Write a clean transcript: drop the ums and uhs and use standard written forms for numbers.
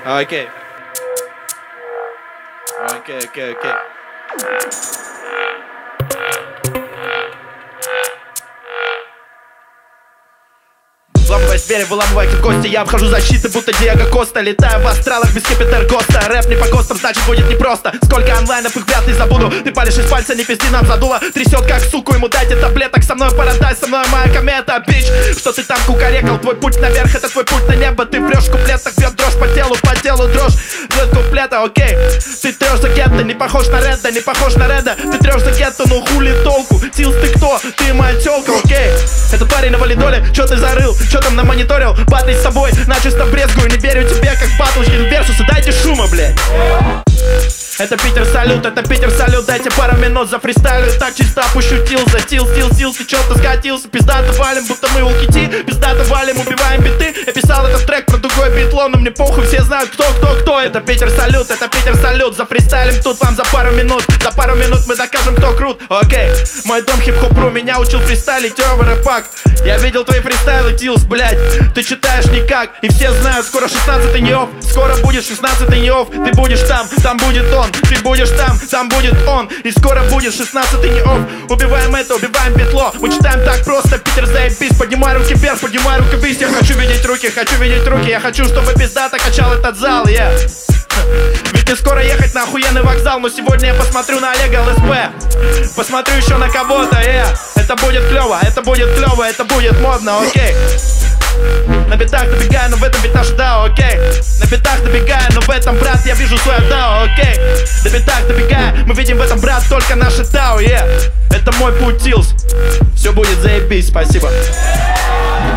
Окей. Окей. Вламываясь в двери, выламывая кости, я обхожу защиты, будто Диего Коста. Летаю в астралах без Кипетер-Госта. Рэп не по ГОСТам, значит будет непросто. Сколько онлайнов, их вряд ли забуду. Ты палишь из пальца, не пизди, нам задуло. Трясет как суку, ему дайте таблеток. Со мной парадай, со мной моя комета, бич. Что ты там кукарекал, твой путь наверх, это твой путь на небо. Ты врешь в куплетах, бьет дрожь по телу дрожь. Бьет куплета, окей. Ты трешь за гетто, не похож на Реда, не похож на Реда. Ты трешь за гетто, ну хули толку. Тилс, ты кто? Ты моя тёлка, окей. Это парень на валидоле, чё ты зарыл? Чё там намониторил? Батли с тобой, начисто брезгую. Не верю тебе, как батлочкин версусы. Дайте шума, блядь. Это Питер салют, дайте пару минут за фристайлю. Так чисто опущу тилза, тилс, ты чё-то скатился. Пиздато валим, будто мы улкити. Пиздато валим, убиваем биты. Я писал этот трек про другой битлон, но мне похуй, все знают кто. Это Питер салют, за фристайлим тут вам за пару минут. За пару минут мы докажем, кто крут. Окей, мой дом хип-хоп.ру меня учил фристайлить, рэпак. Я видел твои фристайлы, тилс, блядь. Ты читаешь никак, и все знают, скоро 16-й не офф. Скоро будет 16-й не офф. Ты будешь там будет он. Ты будешь там будет он. И скоро будет 16-й не офф. Убиваем это, убиваем петло. Мы читаем так просто, Питер заебись. Поднимай руки вверх, поднимай руки вниз. Я хочу видеть руки, я хочу, чтобы пиздато качал этот зал, Ведь не скоро ехать на охуенный вокзал. Но сегодня я посмотрю на Олега ЛСП. Посмотрю еще на кого-то, Это будет клево, это будет модно, окей. На битах добегаю, но в этом ведь наша дао, окей. На битах добегаю, но в этом, брат, я вижу свое дао, окей. На битах добегаю, мы видим в этом, брат, только наше дао, Это мой путь, Тилс. Все будет заебись, спасибо.